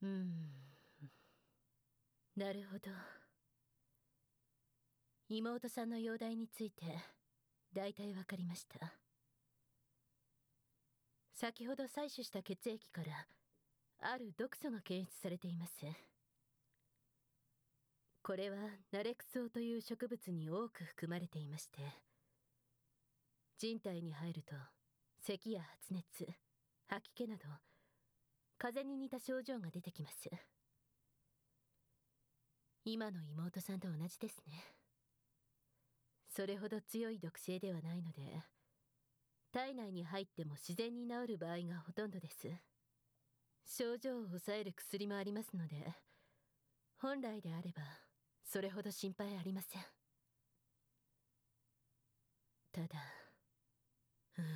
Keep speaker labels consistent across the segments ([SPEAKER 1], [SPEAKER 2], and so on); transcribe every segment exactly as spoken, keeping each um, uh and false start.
[SPEAKER 1] うーん、なるほど。妹さんの容体について大体わかりました。先ほど採取した血液からある毒素が検出されています。これはナレクソウという植物に多く含まれていまして、人体に入ると咳や発熱、吐き気など風邪に似た症状が出てきます。今の妹さんと同じですね。それほど強い毒性ではないので、体内に入っても自然に治る場合がほとんどです。症状を抑える薬もありますので、本来であればそれほど心配ありません。ただ、うーん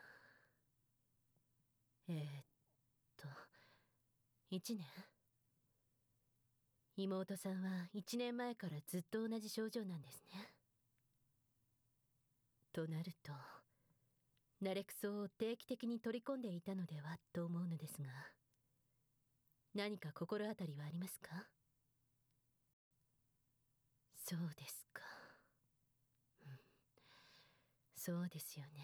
[SPEAKER 1] えー、っといちねん。妹さんはいちねんまえからずっと同じ症状なんですね。となるとナレクソを定期的に取り込んでいたのではと思うのですが、何か心当たりはありますか？そうですか、うん、そうですよね。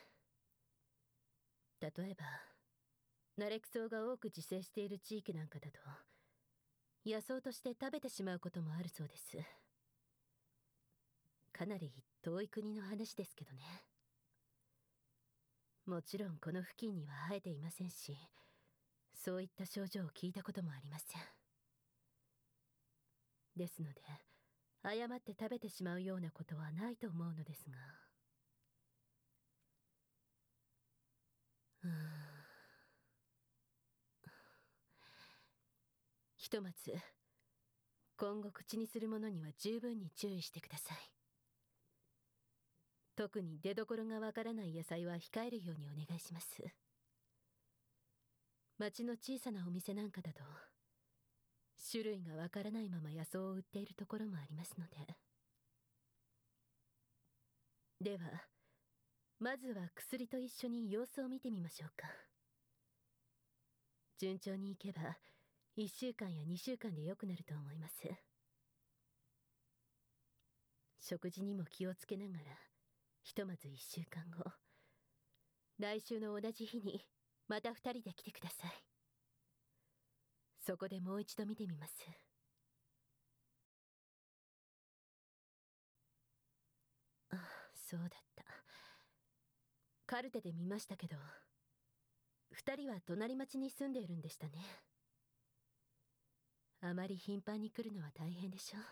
[SPEAKER 1] 例えばナレクソが多く自生している地域なんかだと野草として食べてしまうこともあるそうです。かなり遠い国の話ですけどね。もちろんこの付近には生えていませんし、そういった症状を聞いたこともありません。ですので誤って食べてしまうようなことはないと思うのですが、うーんひとまず今後口にするものには十分に注意してください。特に出どころがわからない野菜は控えるようにお願いします。町の小さなお店なんかだと種類がわからないまま野草を売っているところもありますので。ではまずは薬と一緒に様子を見てみましょうか。順調にいけばいっしゅうかんやにしゅうかんで良くなると思います。食事にも気をつけながら、ひとまずいっしゅうかんご、来週の同じ日にまたふたりで来てください。そこでもう一度見てみます。あ、そうだった。カルテで見ましたけど、ふたりは隣町に住んでいるんでしたね。あまり頻繁に来るのは大変でしょう。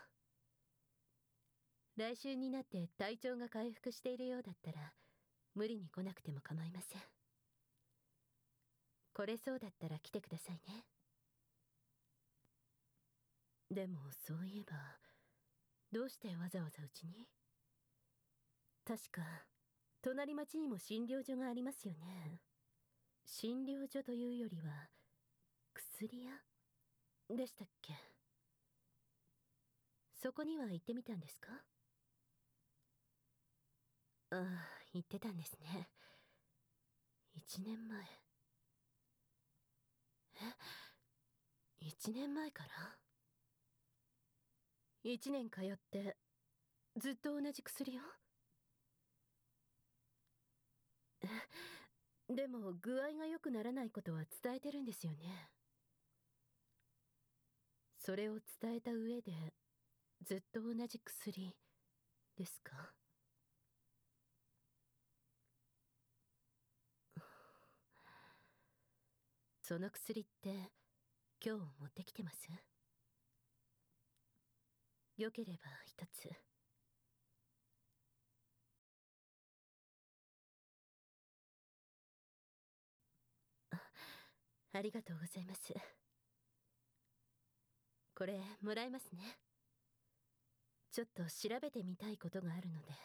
[SPEAKER 1] 来週になって体調が回復しているようだったら無理に来なくても構いません。来れそうだったら来てくださいね。でもそういえばどうしてわざわざうちに？確か隣町にも診療所がありますよね。診療所というよりは薬屋でしたっけ？そこには行ってみたんですか？ああ、行ってたんですね。いちねんまえ。え、いちねんまえから？いちねん通ってずっと同じ薬を？でも具合が良くならないことは伝えてるんですよね。それを伝えた上でずっと同じ薬ですか？その薬って今日持ってきてます？よければ一つ。あ、ありがとうございます。これもらえますね。ちょっと調べてみたいことがあるので。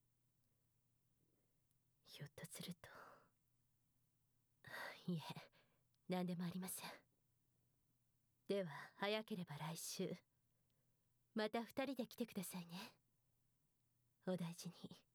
[SPEAKER 1] ひょっとすると、いえ、何でもありません。では早ければ来週また二人で来てくださいね。お大事に。